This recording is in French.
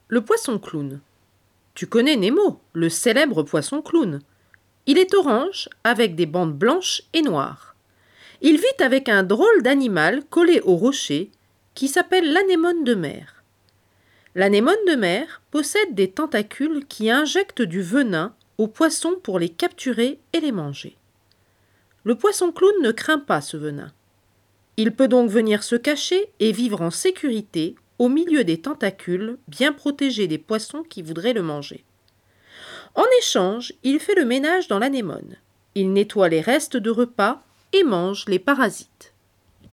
Le poisson clown. Tu connais Nemo, le célèbre poisson clown. Il est orange avec des bandes blanches et noires. Il vit avec un drôle d'animal collé au rocher qui s'appelle l'anémone de mer. L'anémone de mer possède des tentacules qui injectent du venin aux poissons pour les capturer et les manger. Le poisson clown ne craint pas ce venin. Il peut donc venir se cacher et vivre en sécurité au milieu des tentacules bien protégés des poissons qui voudraient le manger. En échange, il fait le ménage dans l'anémone. Il nettoie les restes de repas et mange les parasites.